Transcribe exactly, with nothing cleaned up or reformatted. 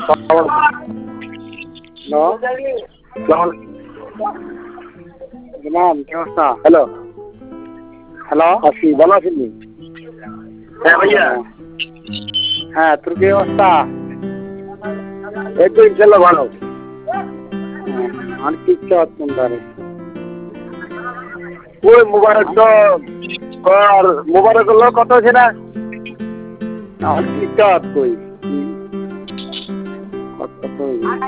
Hello ইমাম কি অবস্থা? হ্যালো হ্যালো আছি, ভালো আছেন? হ্যাঁ ভাইয়া। হ্যাঁ তোর কি অবস্থা? এই তো ইনশাল্লাহ ভালো। আর কি চাস তোমরা? ওই মোবারক তো আর মোবারক হলো কত আছে না? আর কি চাস কই?